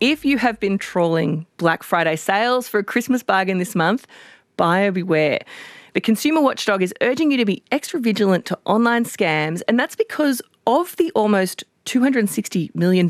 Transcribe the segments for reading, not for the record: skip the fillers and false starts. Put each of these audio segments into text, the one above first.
If you have been trawling Black Friday sales for a Christmas bargain this month, buyer beware. The Consumer Watchdog is urging you to be extra vigilant to online scams, and that's because of the almost $260 million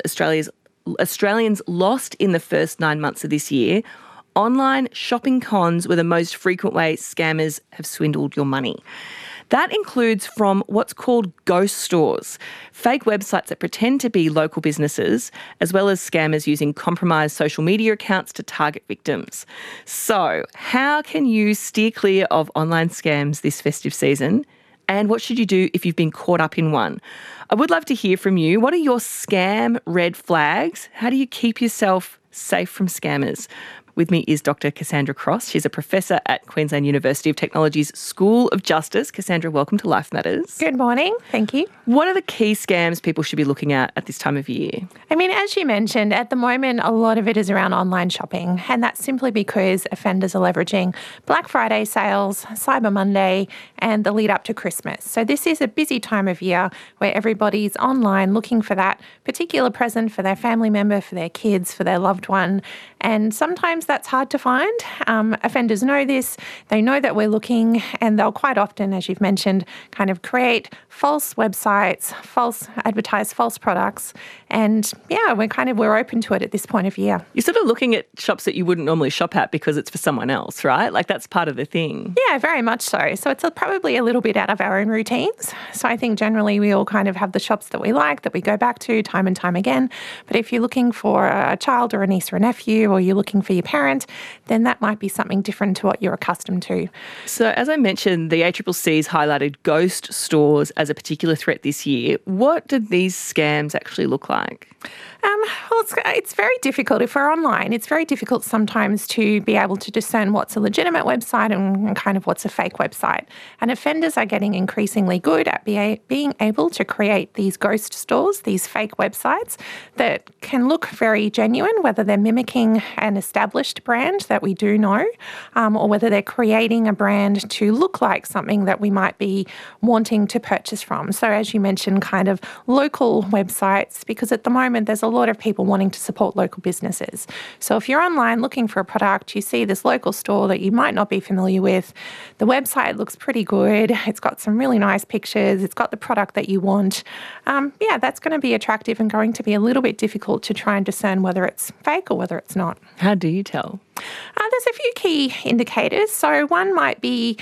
Australians lost in the first 9 months of this year. Online shopping cons were the most frequent way scammers have swindled your money. That includes from what's called ghost stores, fake websites that pretend to be local businesses, as well as scammers using compromised social media accounts to target victims. So, how can you steer clear of online scams this festive season? And what should you do if you've been caught up in one? I would love to hear from you. What are your scam red flags? How do you keep yourself safe from scammers? With me is Dr. Cassandra Cross. She's a professor at Queensland University of Technology's School of Justice. Cassandra, welcome to Life Matters. Good morning. Thank you. What are the key scams people should be looking at this time of year? I mean, as you mentioned, at the moment, a lot of it is around online shopping, and that's simply because offenders are leveraging Black Friday sales, Cyber Monday, and the lead up to Christmas. So this is a busy time of year where everybody's online looking for that particular present for their family member, for their kids, for their loved one, and sometimes that's hard to find. Offenders know this. They know that we're looking, and they'll quite often, as you've mentioned, kind of create false websites, advertise false products. And yeah, we're open to it at this point of year. You're sort of looking at shops that you wouldn't normally shop at because it's for someone else, right? Like that's part of the thing. Yeah, very much so. So it's probably a little bit out of our own routines. So I think generally we all kind of have the shops that we like, that we go back to time and time again. But if you're looking for a child or a niece or a nephew, or you're looking for your parent, then that might be something different to what you're accustomed to. So as I mentioned, the ACCC's highlighted ghost stores as a particular threat this year. What do these scams actually look like? Well, it's very difficult. If we're online, it's very difficult sometimes to be able to discern what's a legitimate website and kind of what's a fake website. And offenders are getting increasingly good at being able to create these ghost stores, these fake websites that can look very genuine, whether they're mimicking an established brand that we do know, or whether they're creating a brand to look like something that we might be wanting to purchase from. So as you mentioned, kind of local websites, because at the moment there's a lot of people wanting to support local businesses. So if you're online looking for a product, you see this local store that you might not be familiar with, the website looks pretty good, it's got some really nice pictures, it's got the product that you want, that's going to be attractive and going to be a little bit difficult to try and discern whether it's fake or whether it's not. How do you tell? There's a few key indicators. So one might be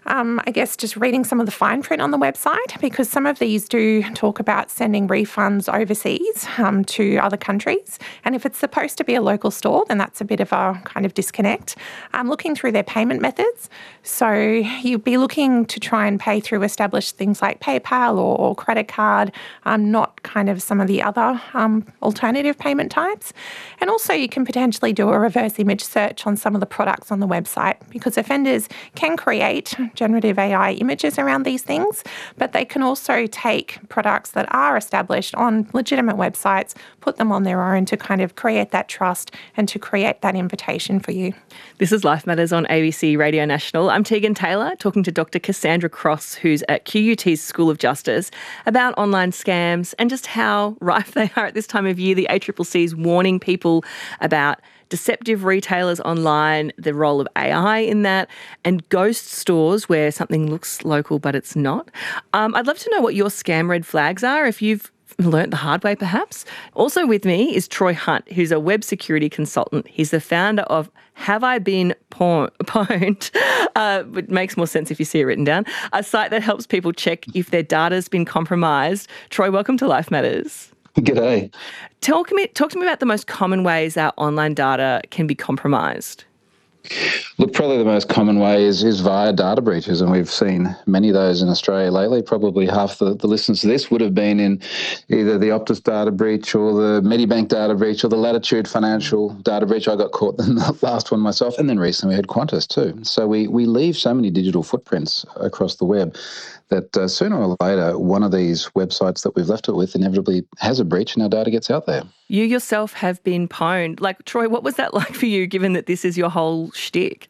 just reading some of the fine print on the website, because some of these do talk about sending refunds overseas to other countries. And if it's supposed to be a local store, then that's a bit of a kind of disconnect. Looking through their payment methods. So you'd be looking to try and pay through established things like PayPal or credit card, not kind of some of the other alternative payment types. And also you can potentially do a reverse image search on some of the products on the website, because offenders can create generative AI images around these things, but they can also take products that are established on legitimate websites, put them on their own to kind of create that trust and to create that invitation for you. This is Life Matters on ABC Radio National. I'm Tegan Taylor, talking to Dr. Cassandra Cross, who's at QUT's School of Justice, about online scams and just how rife they are at this time of year. The ACCC's warning people about deceptive retailers online, the role of AI in that, and ghost stores where something looks local but it's not. I'd love to know what your scam red flags are, if you've learnt the hard way perhaps. Also with me is Troy Hunt, who's a web security consultant. He's the founder of Have I Been Pwned? It makes more sense if you see it written down, a site that helps people check if their data's been compromised. Troy, welcome to Life Matters. G'day. Talk to me about the most common ways our online data can be compromised. Look, probably the most common way is via data breaches, and we've seen many of those in Australia lately. Probably half the listeners to this would have been in either the Optus data breach or the Medibank data breach or the Latitude Financial data breach. I got caught in the last one myself, and then recently we had Qantas too. So we leave so many digital footprints across the web that sooner or later, one of these websites that we've left it with inevitably has a breach and our data gets out there. You yourself have been pwned. Like, Troy, what was that like for you, given that this is your whole shtick?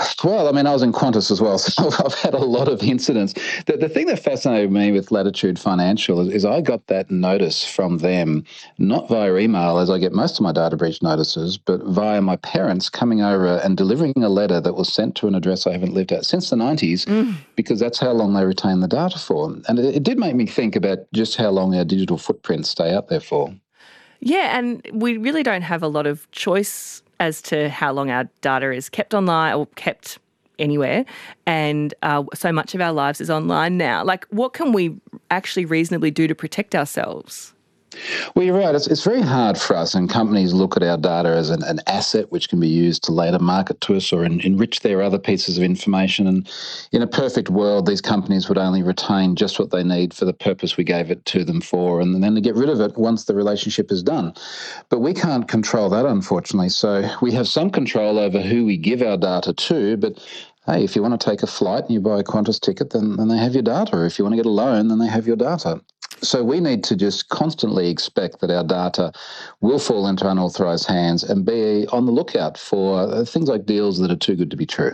Well, I mean, I was in Qantas as well, so I've had a lot of incidents. The thing that fascinated me with Latitude Financial is I got that notice from them, not via email, as I get most of my data breach notices, but via my parents coming over and delivering a letter that was sent to an address I haven't lived at since the 90s, because that's how long they retain the data for. And it did make me think about just how long our digital footprints stay out there for. Yeah, and we really don't have a lot of choice as to how long our data is kept online or kept anywhere. And so much of our lives is online now. Like, what can we actually reasonably do to protect ourselves? Well, you're right. It's very hard for us, and companies look at our data as an asset which can be used to later market to us or enrich their other pieces of information. And in a perfect world, these companies would only retain just what they need for the purpose we gave it to them for, and then they get rid of it once the relationship is done. But we can't control that, unfortunately. So we have some control over who we give our data to, but hey, if you want to take a flight and you buy a Qantas ticket, then they have your data. Or if you want to get a loan, then they have your data. So we need to just constantly expect that our data will fall into unauthorised hands and be on the lookout for things like deals that are too good to be true.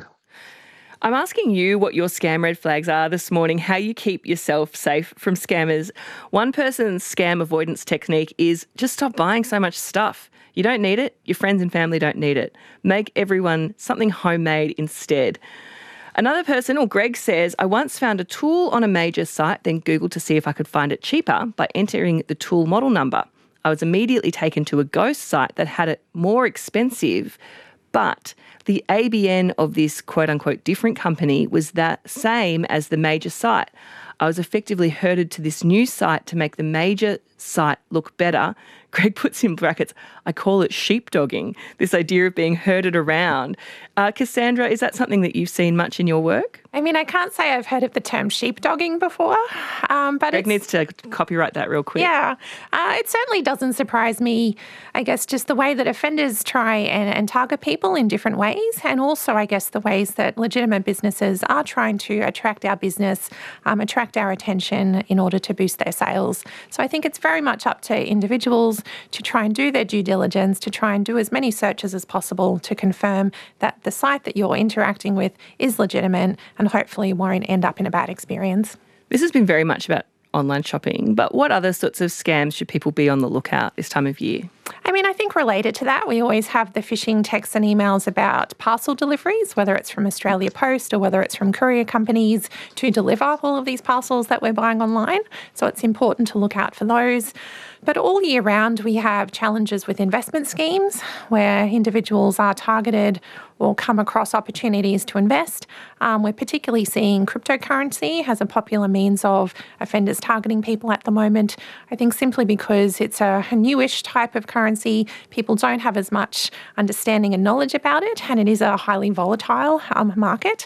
I'm asking you what your scam red flags are this morning, how you keep yourself safe from scammers. One person's scam avoidance technique is just stop buying so much stuff. You don't need it. Your friends and family don't need it. Make everyone something homemade instead. Another person, or Greg, says, I once found a tool on a major site, then Googled to see if I could find it cheaper by entering the tool model number. I was immediately taken to a ghost site that had it more expensive, but the ABN of this quote-unquote different company was that same as the major site. I was effectively herded to this new site to make the major site look better. Greg puts in brackets, I call it sheepdogging, this idea of being herded around. Cassandra, is that something that you've seen much in your work? I mean, I can't say I've heard of the term sheepdogging before. But Greg needs to copyright that real quick. Yeah, it certainly doesn't surprise me, I guess, just the way that offenders try and target people in different ways, and also, I guess, the ways that legitimate businesses are trying to attract our business, attract our attention in order to boost their sales. So I think it's very much up to individuals to try and do their due diligence, to try and do as many searches as possible to confirm that the site that you're interacting with is legitimate and hopefully won't end up in a bad experience. This has been very much about online shopping, but what other sorts of scams should people be on the lookout this time of year? I mean, I think related to that, we always have the phishing texts and emails about parcel deliveries, whether it's from Australia Post or whether it's from courier companies to deliver all of these parcels that we're buying online. So it's important to look out for those. But all year round, we have challenges with investment schemes where individuals are targeted or come across opportunities to invest. We're particularly seeing cryptocurrency as a popular means of offenders targeting people at the moment. I think simply because it's a newish type of currency, people don't have as much understanding and knowledge about it, and it is a highly volatile market.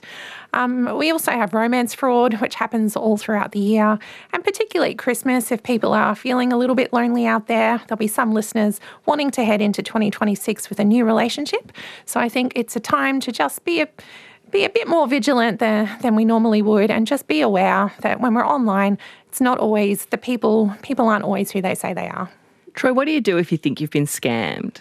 We also have romance fraud, which happens all throughout the year, and particularly at Christmas, if people are feeling a little bit lonely out there, there'll be some listeners wanting to head into 2026 with a new relationship. So I think it's a time to just be a bit more vigilant than we normally would, and just be aware that when we're online, it's not always the people aren't always who they say they are. Troy, what do you do if you think you've been scammed?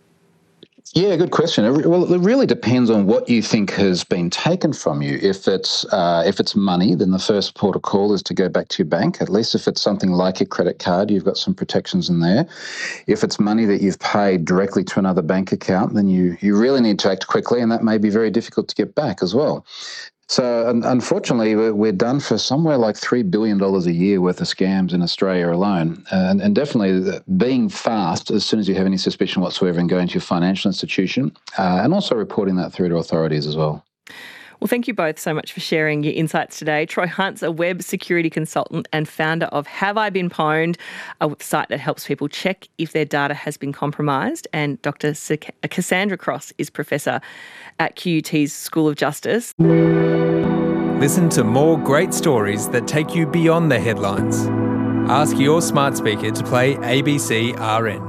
Yeah, good question. Well, it really depends on what you think has been taken from you. If it's money, then the first port of call is to go back to your bank. At least if it's something like a credit card, you've got some protections in there. If it's money that you've paid directly to another bank account, then you really need to act quickly, and that may be very difficult to get back as well. So unfortunately, we're done for somewhere like $3 billion a year worth of scams in Australia alone. And definitely being fast as soon as you have any suspicion whatsoever and going to your financial institution, and also reporting that through to authorities as well. Well, thank you both so much for sharing your insights today. Troy Hunt's a web security consultant and founder of Have I Been Pwned, a site that helps people check if their data has been compromised. And Dr. Cassandra Cross is professor at QUT's School of Justice. Listen to more great stories that take you beyond the headlines. Ask your smart speaker to play ABC RN.